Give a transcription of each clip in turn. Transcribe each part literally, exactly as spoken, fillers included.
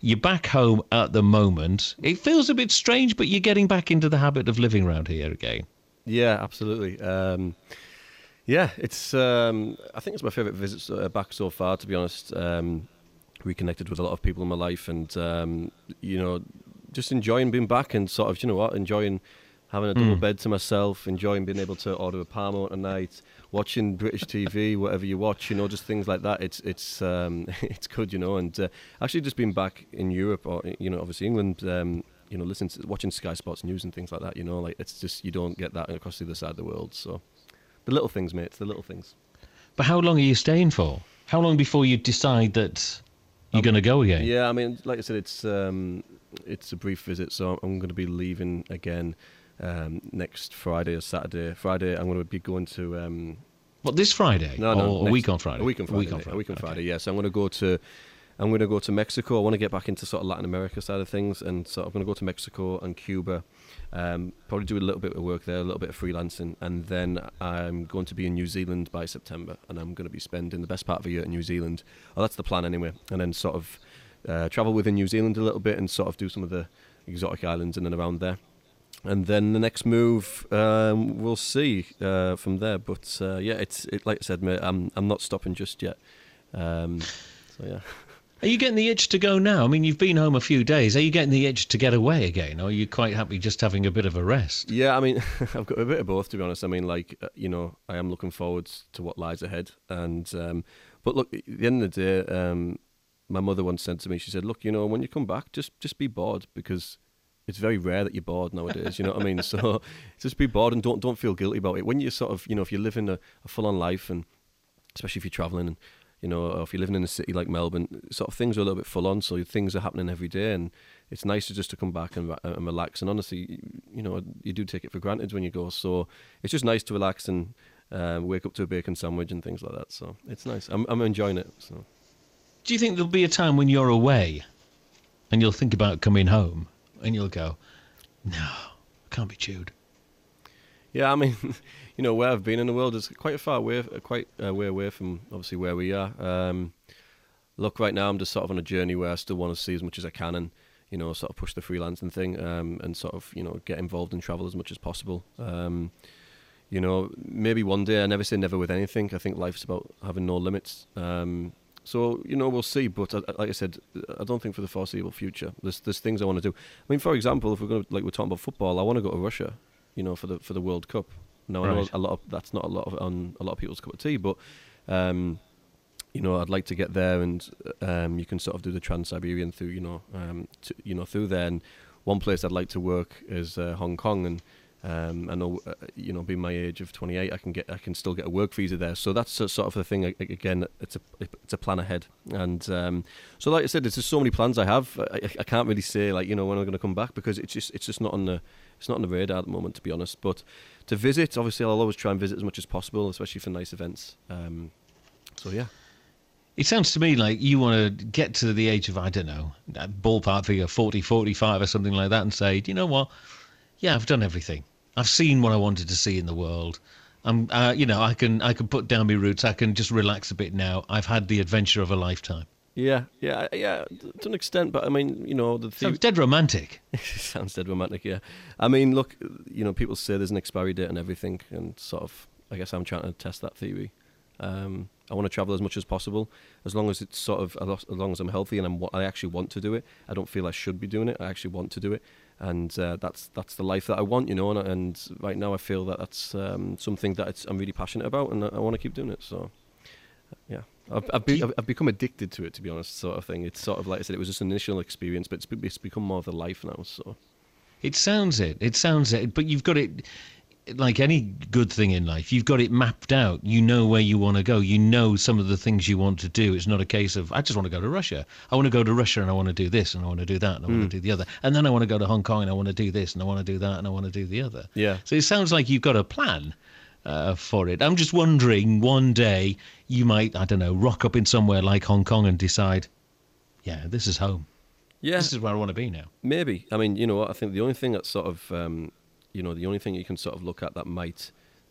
You're back home at the moment. It feels a bit strange, but you're getting back into the habit of living around here again. Yeah, absolutely. Um, yeah, it's. Um, I think it's my favourite visit uh, back so far. To be honest, um, reconnected with a lot of people in my life, and um, you know, just enjoying being back and sort of, you know what, enjoying having a double Mm. bed to myself, enjoying being able to order a Parmo tonight, watching British T V, whatever you watch, you know, just things like that. It's it's um, it's good, you know, and uh, actually just being back in Europe, or you know, obviously England. Um, you know, listening to, watching Sky Sports News and things like that, you know, like it's just, you don't get that across the other side of the world. So the little things, mate, it's the little things. But how long are you staying for? How long before you decide that you're Um, going to go again? Yeah, I mean, like I said, it's um, it's a brief visit, so I'm going to be leaving again um, next Friday or Saturday. Friday, I'm going to be going to. Um, What, this Friday? no, no, or a next- week on Friday? A week on Friday. A week on mate, Friday. A week on Okay. Friday. Yeah, so I'm going to go to. I'm going to go to Mexico. I want to get back into sort of Latin America side of things, and so I'm going to go to Mexico and Cuba. Um, probably do a little bit of work there, a little bit of freelancing, and then I'm going to be in New Zealand by September, and I'm going to be spending the best part of a year in New Zealand. Well, that's the plan anyway, and then sort of uh, travel within New Zealand a little bit and sort of do some of the exotic islands in and around there. And then the next move, um, we'll see uh, from there. But uh, yeah, it's it, like I said, mate, I'm I'm not stopping just yet. Um, so yeah. Are you getting the itch to go now? I mean, you've been home a few days. Are you getting the itch to get away again? Or are you quite happy just having a bit of a rest? Yeah, I mean, I've got a bit of both, to be honest. I mean, like, uh, you know, I am looking forward to what lies ahead. And um, but look, at the end of the day, um, my mother once said to me, she said, look, you know, when you come back, just just be bored, because it's very rare that you're bored nowadays. You know what I mean? So just be bored and don't don't feel guilty about it. When you sort of, you know, if you're living a, a full-on life, and especially if you're traveling, and you know, or if you're living in a city like Melbourne, sort of things are a little bit full on, so things are happening every day, and it's nice to just to come back and, and relax. And honestly, you know, you do take it for granted when you go, so it's just nice to relax and uh, wake up to a bacon sandwich and things like that. So it's nice. I'm I'm enjoying it. So Do you think there'll be a time when you're away and you'll think about coming home and you'll go, no, I can't be chewed? yeah, I mean, you know, where I've been in the world is quite a far away, quite a way away from obviously where we are. Um, look, right now I'm just sort of on a journey where I still want to see as much as I can, and you know, sort of push the freelancing thing, um, and sort of, you know, get involved in travel as much as possible. Um, you know, maybe one day. I never say never with anything. I think life's about having no limits. Um, so you know, we'll see. But uh, like I said, I don't think for the foreseeable future. There's there's things I want to do. I mean, for example, if we're going to, like we're talking about football, I want to go to Russia. You know, for the for the World Cup. Now I know Right. a lot of that's not a lot of on a lot of people's cup of tea, but um, you know, I'd like to get there, and um, you can sort of do the Trans-Siberian through, you know, um, to, you know, through there. And one place I'd like to work is uh, Hong Kong, and um, I know, uh, you know, being my age of twenty-eight, I can get, I can still get a work visa there. So that's a, sort of the thing. Again, it's a, it's a plan ahead, and um, so like I said, there's just so many plans I have. I, I can't really say like, you know, when I'm going to come back, because it's just, it's just not on the, it's not on the radar at the moment, to be honest. But to visit, obviously, I'll always try and visit as much as possible, especially for nice events. Um, so yeah. It sounds to me like you want to get to the age of, I don't know, a ballpark figure, forty, forty-five or something like that, and say, do you know what? Yeah, I've done everything. I've seen what I wanted to see in the world. I'm, uh, you know, I can I can put down my roots. I can just relax a bit now. I've had the adventure of a lifetime. Yeah, yeah, yeah, to an extent, but I mean, you know, the So theory it's dead romantic. sounds dead romantic, yeah. I mean, look, you know, people say there's an expiry date and everything, and sort of, I guess I'm trying to test that theory. Um, I want to travel as much as possible, as long as it's sort of, as long as I'm healthy and I'm, I actually want to do it. I don't feel I should be doing it. I actually want to do it, and uh, that's that's the life that I want, you know. And, and right now, I feel that that's um, something that it's, I'm really passionate about, and I want to keep doing it. So, yeah. I've I've, be, I've I've become addicted to it, to be honest, sort of thing. It's sort of like I said, it was just an initial experience, but it's, be- it's become more of a life now. So It sounds it. It sounds it. But you've got it, like any good thing in life, you've got it mapped out. You know where you want to go. You know some of the things you want to do. It's not a case of, I just want to go to Russia. I want to go to Russia and I want to do this and I want to do that and I want to do the other. And then I want to go to Hong Kong and I want to do this and I want to do that and I want to do the other. yeah, So it sounds like you've got a plan uh, for it. I'm just wondering, one day you might, I don't know, rock up in somewhere like Hong Kong and decide, yeah, this is home. yeah, This is where I want to be now. maybe. I mean, you know what? I think the only thing that sort of, um, you know, the only thing you can sort of look at that might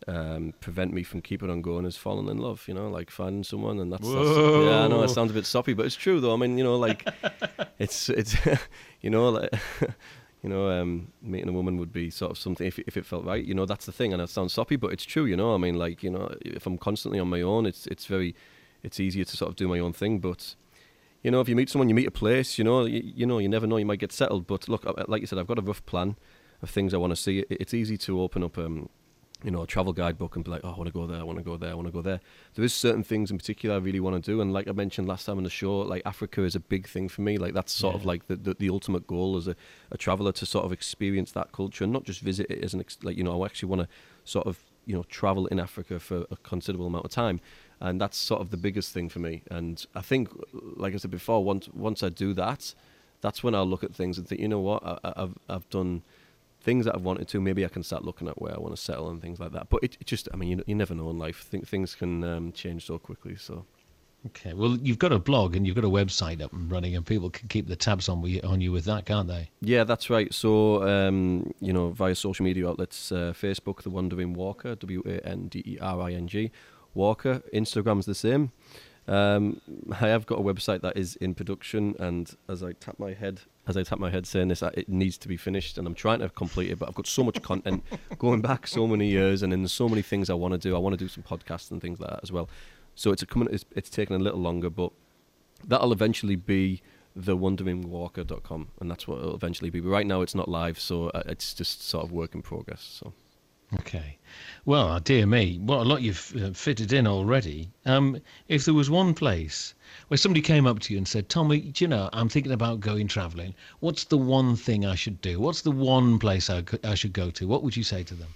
um, prevent me from keeping on going is falling in love, you know, like finding someone, and that's, that's Whoa. yeah, I know it sounds a bit soppy, but it's true though. I mean, you know, like it's it's you know, like you know, um, meeting a woman would be sort of something if if it felt right, you know, that's the thing, and it sounds soppy, but it's true, you know. I mean, like, you know, if I'm constantly on my own, it's it's very it's easier to sort of do my own thing, but. You know, if you meet someone, you meet a place, you know, you, you know, you never know, you might get settled. But look, like you said, I've got a rough plan of things I want to see. It, it's easy to open up, um, you know, a travel guidebook and be like, oh, I want to go there, I want to go there, I want to go there. There is certain things in particular I really want to do. And like I mentioned last time on the show, like Africa is a big thing for me. Like that's sort yeah. of like the, the, the ultimate goal as a, a traveller, to sort of experience that culture and not just visit it as an, ex- like, you know, I actually want to sort of, you know, travel in Africa for a considerable amount of time. And that's sort of the biggest thing for me. And I think, like I said before, once once I do that, that's when I'll look at things and think, you know what, I, I've I've done things that I've wanted to. Maybe I can start looking at where I want to settle and things like that. But it, it just, I mean, you, you never know in life. Think things can um, change so quickly. So. Okay, well, you've got a blog and you've got a website up and running, and people can keep the tabs on you, on you with that, can't they? Yeah, that's right. So, um, you know, via social media outlets, uh, Facebook, The Wandering Walker, W A N D E R I N G. Walker. Instagram's the same. Um, I have got a website that is in production, and as I tap my head, as I tap my head saying this, it needs to be finished, and I'm trying to complete it. But I've got so much content going back so many years, and then there's so many things I want to do. I want to do some podcasts and things like that as well. So it's a coming. It's, it's taking a little longer, but that'll eventually be the wandering walker dot com, and that's what it'll eventually be. But right now, it's not live, so it's just sort of work in progress. So. Okay. Well, dear me, what a lot you've uh, fitted in already. Um, if there was one place where somebody came up to you and said, Tommy, do you know, I'm thinking about going travelling. What's the one thing I should do? What's the one place I, I should go to? What would you say to them?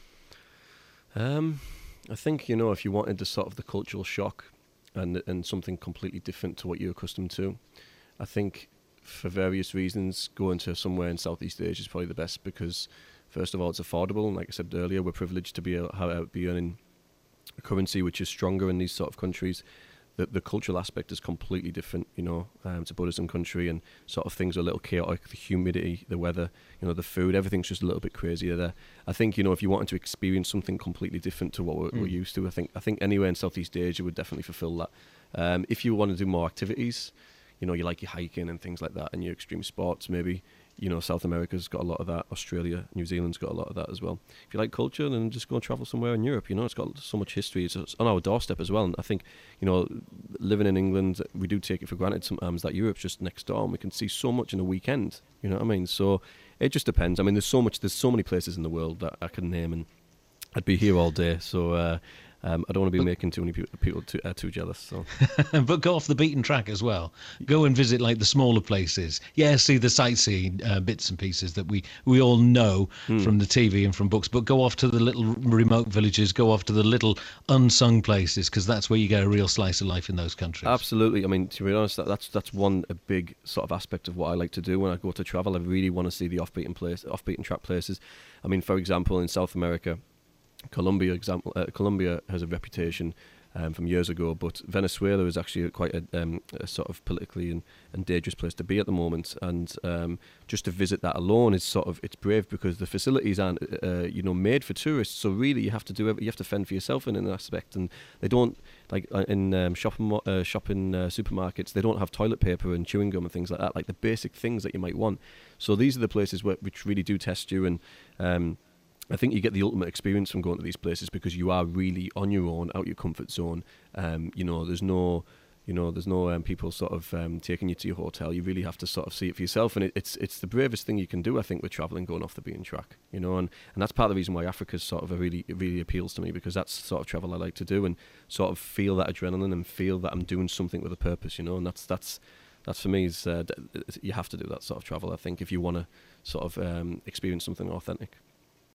Um, I think, you know, if you wanted the sort of the cultural shock and and something completely different to what you're accustomed to, I think for various reasons, going to somewhere in Southeast Asia is probably the best because... First of all, it's affordable, and like I said earlier, we're privileged to be able, uh, be earning a currency which is stronger in these sort of countries. The the cultural aspect is completely different, you know. Um, it's a Buddhism country, and sort of things are a little chaotic. The humidity, the weather, you know, the food, everything's just a little bit crazier there. I think, you know, if you wanted to experience something completely different to what we're, mm. we're used to, I think I think anywhere in Southeast Asia would definitely fulfil that. Um, if you want to do more activities, you know, you like your hiking and things like that, and your extreme sports, maybe. You know, South America's got a lot of that. Australia, New Zealand's got a lot of that as well. If you like culture, then just go and travel somewhere in Europe. You know, it's got so much history. It's on our doorstep as well. And I think, you know, living in England, we do take it for granted sometimes that Europe's just next door and we can see so much in a weekend. You know what I mean? So it just depends. I mean, there's so much, there's so many places in the world that I can name, and I'd be here all day. So, uh, Um, I don't want to be but, making too many people, people too, uh, too jealous. So. But go off the beaten track as well. Go and visit like the smaller places. Yeah, see the sightseeing uh, bits and pieces that we, we all know hmm. from the T V and from books. But go off to the little remote villages. Go off to the little unsung places, because that's where you get a real slice of life in those countries. Absolutely. I mean, to be honest, that, that's that's one a big sort of aspect of what I like to do when I go to travel. I really want to see the off-beaten place, off-beaten track places. I mean, for example, in South America. Colombia example. Uh, Colombia has a reputation um, from years ago, but Venezuela is actually quite a, um, a sort of politically and, and dangerous place to be at the moment. And um, just to visit that alone is sort of it's brave because the facilities aren't uh, you know made for tourists. So really, you have to do every, you have to fend for yourself in an aspect. And they don't like in um, shopping uh, shopping uh, supermarkets. They don't have toilet paper and chewing gum and things like that. Like the basic things that you might want. So these are the places where which really do test you and. Um, I think you get the ultimate experience from going to these places because you are really on your own, out your comfort zone. Um, you know, there's no, you know, there's no um, people sort of um, taking you to your hotel. You really have to sort of see it for yourself, and it, it's it's the bravest thing you can do, I think, with traveling, going off the beaten track. You know, and, and that's part of the reason why Africa's sort of a really it really appeals to me because that's the sort of travel I like to do and sort of feel that adrenaline and feel that I'm doing something with a purpose. You know, and that's that's that's for me is uh, you have to do that sort of travel. I think if you want to sort of um, experience something authentic.